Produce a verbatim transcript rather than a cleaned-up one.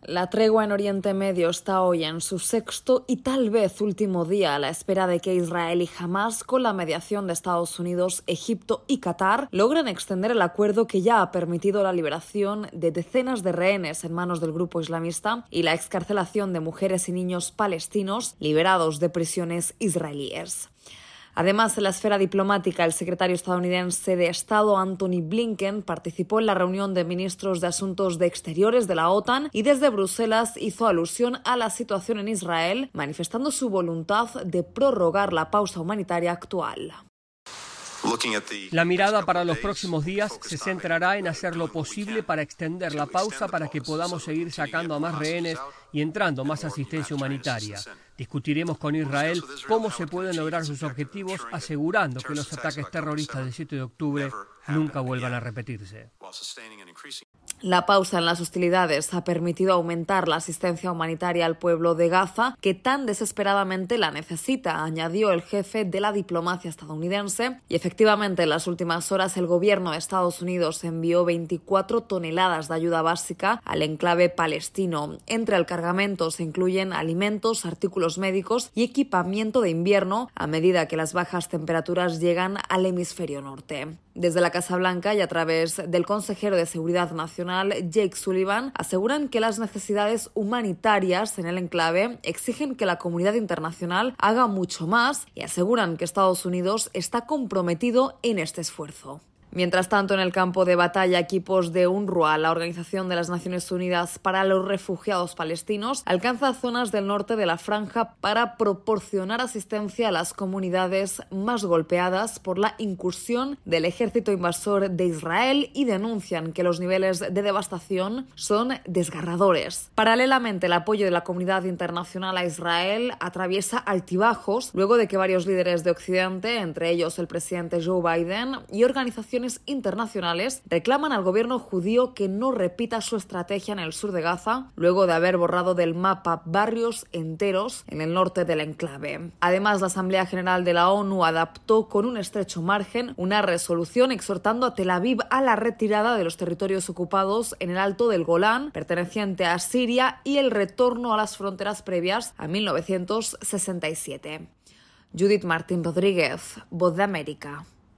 La tregua en Oriente Medio está hoy en su sexto y tal vez último día a la espera de que Israel y Hamás, con la mediación de Estados Unidos, Egipto y Qatar, logren extender el acuerdo que ya ha permitido la liberación de decenas de rehenes en manos del grupo islamista y la excarcelación de mujeres y niños palestinos liberados de prisiones israelíes. Además, en la esfera diplomática, el secretario estadounidense de Estado, Antony Blinken, participó en la reunión de ministros de Asuntos de Exteriores de la OTAN y desde Bruselas hizo alusión a la situación en Israel, manifestando su voluntad de prorrogar la pausa humanitaria actual. La mirada para los próximos días se centrará en hacer lo posible para extender la pausa para que podamos seguir sacando a más rehenes y entrando más asistencia humanitaria. Discutiremos con Israel cómo se pueden lograr sus objetivos, asegurando que los ataques terroristas del siete de octubre nunca vuelvan a repetirse. La pausa en las hostilidades ha permitido aumentar la asistencia humanitaria al pueblo de Gaza, que tan desesperadamente la necesita, añadió el jefe de la diplomacia estadounidense. Y efectivamente, en las últimas horas, el gobierno de Estados Unidos envió veinticuatro toneladas de ayuda básica al enclave palestino. Entre el cargamento se incluyen alimentos, artículos médicos y equipamiento de invierno, a medida que las bajas temperaturas llegan al hemisferio norte. Desde la Casa Blanca y a través del consejero de Seguridad Nacional, Jake Sullivan, aseguran que las necesidades humanitarias en el enclave exigen que la comunidad internacional haga mucho más y aseguran que Estados Unidos está comprometido en este esfuerzo. Mientras tanto, en el campo de batalla, equipos de UNRWA, la Organización de las Naciones Unidas para los Refugiados Palestinos, alcanza zonas del norte de la franja para proporcionar asistencia a las comunidades más golpeadas por la incursión del ejército invasor de Israel y denuncian que los niveles de devastación son desgarradores. Paralelamente, el apoyo de la comunidad internacional a Israel atraviesa altibajos luego de que varios líderes de Occidente, entre ellos el presidente Joe Biden, y organizaciones internacionales reclaman al gobierno judío que no repita su estrategia en el sur de Gaza, luego de haber borrado del mapa barrios enteros en el norte del enclave. Además, la Asamblea General de la ONU adaptó con un estrecho margen una resolución exhortando a Tel Aviv a la retirada de los territorios ocupados en el Alto del Golán, perteneciente a Siria, y el retorno a las fronteras previas a mil novecientos sesenta y siete. Judith Martín Rodríguez, Voz de América.